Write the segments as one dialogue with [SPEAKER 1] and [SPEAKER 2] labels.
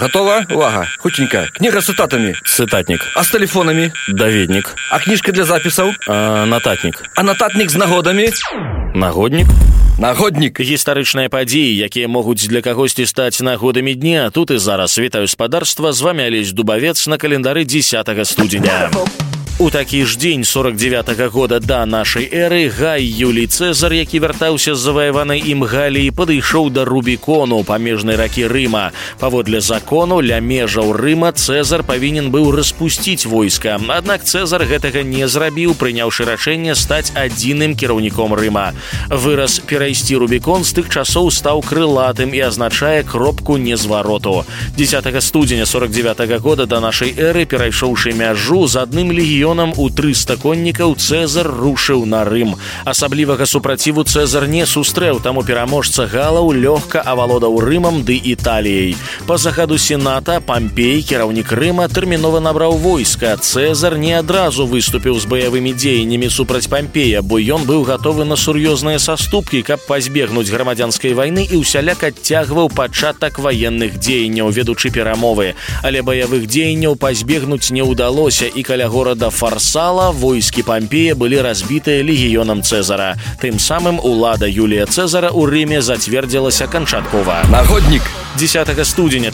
[SPEAKER 1] Готова? Увага. Хутенька. Книга с цитатами.
[SPEAKER 2] Цытатнік.
[SPEAKER 1] А с телефонами?
[SPEAKER 2] Даведнік.
[SPEAKER 1] А книжка для записаў?
[SPEAKER 2] Нататнік.
[SPEAKER 1] А нататник с нагодами?
[SPEAKER 2] Нагоднік.
[SPEAKER 1] Нагодник.
[SPEAKER 2] Гістарычныя падзеі, якія могуць для кагосьці стаць нагодамі дня. Тут і зараз. Вітаю спадарства. З вами Алесь Дубавец на календары 10 студзеня. У такі ж дзень 49-го года да нашай эры Гай Юлій Цэзар, які вяртаўся з заваяванай ім Галіі, падышоў да Рубікону, памежнай ракі Рыма. Паводле закону, ля межаў Рыма Цэзар павінен быў распусціць войска. Аднак Цэзар гэтага не зрабіў, прыняўшы рашэнне стаць адзіным кіраўніком Рыма. Выраз «перайсці Рубікон» з тых часоў стаў крылатым і азначае кропку незвароту. 10 студзеня 49-го года да нашай эры, перайшоўшы мяжу, з адным легіёнам у 300 коннікаў Цэзар рушыў на Рым. Асаблівага супраціву Цэзар не сустрэў, таму пераможца галаў лёгка авалодаў Рымам ды Італіяй. Па загаду сената Пампей, кіраўнік Рыма, тэрмінова набраў войска. Цэзар не адразу выступіў з баявымі дзеяннямі супраць Пампея, бо ён быў гатовы на сур'ёзныя саступкі, каб пазбегнуць грамадзянскай вайны і ўсяляк адцягваў пачатак ваенных дзеянняў, ведучы перамовы. Але баявых дзеянняў пазбегнуць не ўдалося, і каля горада Фарсала войскі Пампея былі разбітыя легіёнам Цэзара. Тым самым улада Юлія Цэзара ў Рыме зацвердзілася канчаткова.
[SPEAKER 1] Нагодник.
[SPEAKER 2] 10 студзеня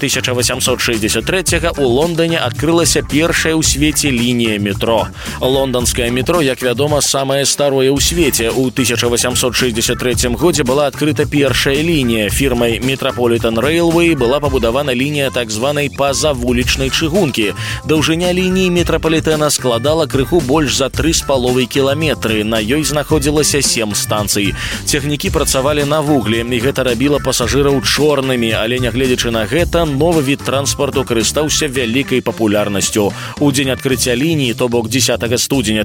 [SPEAKER 2] 1863 у Лондоне адкрылася першая ў свеце лінія метро. Лонданскае метро, як вядома, самае старое ў свеце. У 1863 годзе была адкрыта першая лінія. Фірмай Metropolitan Railway была пабудавана лінія так званай пазавулічнай чыгункі. Даўжыня лініі метрапалітэна складала крыху больш за 3,5 кіламетры. На ёй знаходзілася 7 станцый. Цягнікі працавалі на вугле, і гэта рабіла пасажыраў чорнымі, але нягледзячы на гэта, новы від транспарту карыстаўся вялікай папулярнасцю. У дзень адкрыцця лініі, то бок 10 студзеня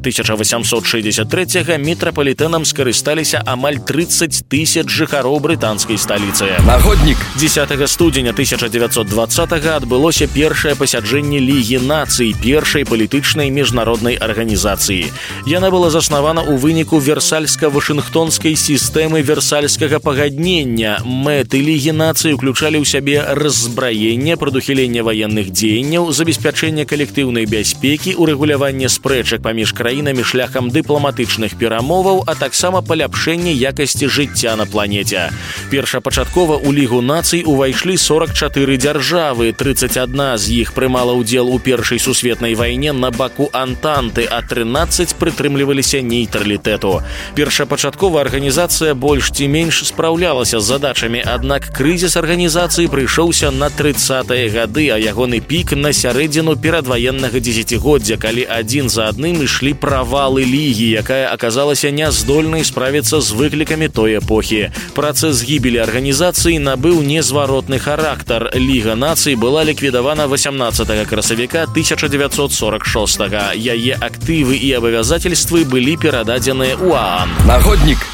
[SPEAKER 2] 1863 метрапалітэнам скарысталіся амаль 30 тысяч жыхароў брытанскай сталіцы.
[SPEAKER 1] Нагодник.
[SPEAKER 2] 10 студзеня 1920 адбылося першае пасяджэнне Лігі нацый, першай палітычнай міжнароднай арганізацыі. Яна была заснавана ў выніку версальска-вашынгтонскай сістэмы версальскага пагаднення. Мэты Лігі нацый уключалі ў сябе раззбраенне, прадухіленне ваенных дзеянняў, забеспячэнне калектыўнай бяспекі, урэгуляванне спрэчак паміж краінамі шляхам дыпламатычных перамоваў, а таксама паляпшэнне якасці жыцця на планеце. Першапачаткова ў Лігу нацый увайшлі 44 дзяржавы, 31 з іх прымала ўдзел у Першай сусветнай вайне на баку Антанты, а 13 прытрымліваліся нейтралітэту. Першапачаткова арганізацыя больш ці менш спраўлялася з задачамі, аднак крызіс арганізацыі прыйшоўся на 30-е гады, а ягоны пік на сярэдзіну перадваеннага дзесяцігоддзя, калі адзін за адным ішлі правалы Лігі, якая аказалася няздольнай справіцца з выклікамі той эпохі. Працэс гібелі арганізацыі набыў незваротны характар. Ліга нацый была ліквідавана 18 красавіка 1946. Яе актывы і абавязательствы былі перададзеныя ў ААН.
[SPEAKER 1] Нагодник.